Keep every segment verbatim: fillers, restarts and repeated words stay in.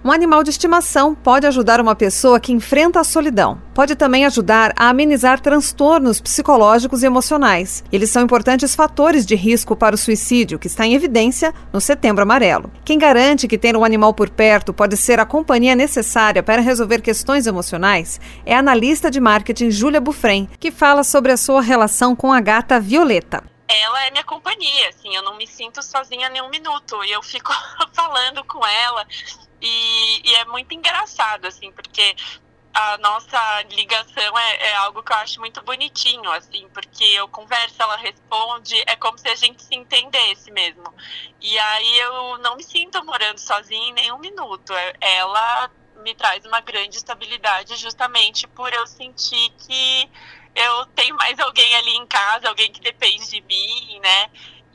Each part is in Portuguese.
Um animal de estimação pode ajudar uma pessoa que enfrenta a solidão. Pode também ajudar a amenizar transtornos psicológicos e emocionais. Eles são importantes fatores de risco para o suicídio, que está em evidência no Setembro Amarelo. Quem garante que ter um animal por perto pode ser a companhia necessária para resolver questões emocionais é a analista de marketing Júlia Bufrem, que fala sobre a sua relação com a gata Violeta. Ela é minha companhia, assim, eu não me sinto sozinha nem um minuto, e eu fico falando com ela, e, e é muito engraçado, assim, porque a nossa ligação é, é algo que eu acho muito bonitinho, assim, porque eu converso, ela responde, é como se a gente se entendesse mesmo, e aí eu não me sinto morando sozinha em nenhum minuto. Ela me traz uma grande estabilidade justamente por eu sentir que eu tenho mais alguém ali em casa, alguém que depende de mim, né?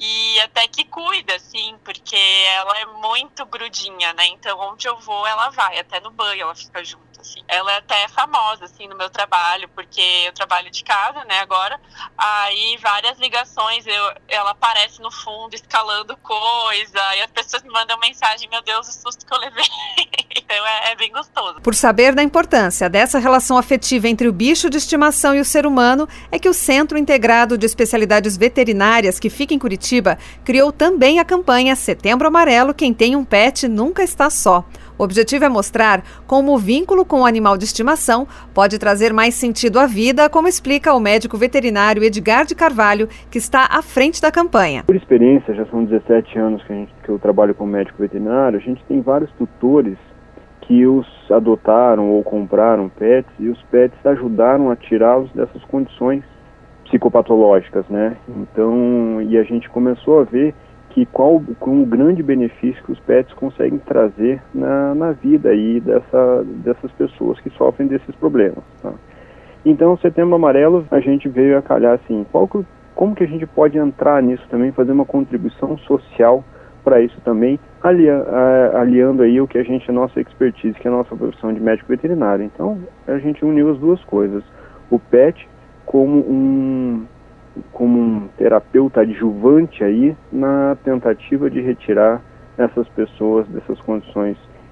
E até que cuida, assim, porque ela é muito grudinha, né? Então, onde eu vou, ela vai. Até no banho ela fica junto, assim. Ela é até famosa, assim, no meu trabalho, porque eu trabalho de casa, né, agora. Aí, várias ligações, eu, ela aparece no fundo, escalando coisa. E as pessoas me mandam mensagem, meu Deus, o susto que eu levei. Então, é, é bem gostoso. Por saber da importância dessa relação afetiva entre o bicho de estimação e o ser humano, é que o Centro Integrado de Especialidades Veterinárias, que fica em Curitiba, criou também a campanha Setembro Amarelo, quem tem um pet nunca está só. O objetivo é mostrar como o vínculo com o animal de estimação pode trazer mais sentido à vida, como explica o médico veterinário Edgar de Carvalho, que está à frente da campanha. Por experiência, já são dezessete anos que, a gente, que eu trabalho como médico veterinário, a gente tem vários tutores que os adotaram ou compraram pets, e os pets ajudaram a tirá-los dessas condições psicopatológicas, né? Então, e a gente começou a ver que qual, com o grande benefício que os pets conseguem trazer na, na vida aí dessa, dessas pessoas que sofrem desses problemas, tá? Então, o Setembro Amarelo, a gente veio a calhar assim, qual, como que a gente pode entrar nisso também, fazer uma contribuição social para isso também, alia, a, aliando aí o que a gente, a nossa expertise, que é a nossa profissão de médico veterinário. Então, a gente uniu as duas coisas, o pet como um, como um terapeuta adjuvante aí na tentativa de retirar essas pessoas dessas condições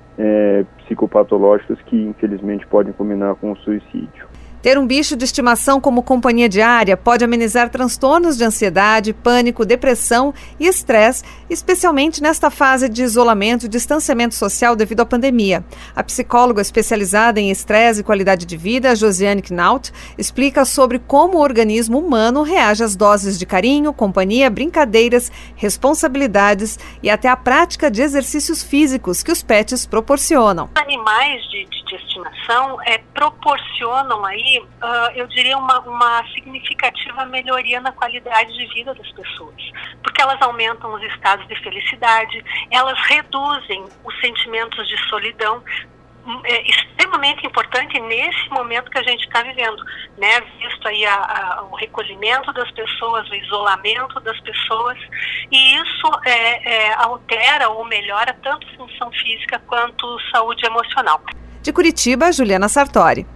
é, psicopatológicas que infelizmente podem combinar com o suicídio. Ter um bicho de estimação como companhia diária pode amenizar transtornos de ansiedade, pânico, depressão e estresse, especialmente nesta fase de isolamento e distanciamento social devido à pandemia. A psicóloga especializada em estresse e qualidade de vida, Josiane Knaut, explica sobre como o organismo humano reage às doses de carinho, companhia, brincadeiras, responsabilidades e até a prática de exercícios físicos que os pets proporcionam. Animais de, de, de estimação é, proporcionam aí Uh, eu diria uma, uma significativa melhoria na qualidade de vida das pessoas, porque elas aumentam os estados de felicidade, elas reduzem os sentimentos de solidão, é extremamente importante nesse momento que a gente está vivendo, né? Visto aí a, a, o recolhimento das pessoas, o isolamento das pessoas, e isso é, é, altera ou melhora tanto função física quanto saúde emocional. De Curitiba, Juliana Sartori.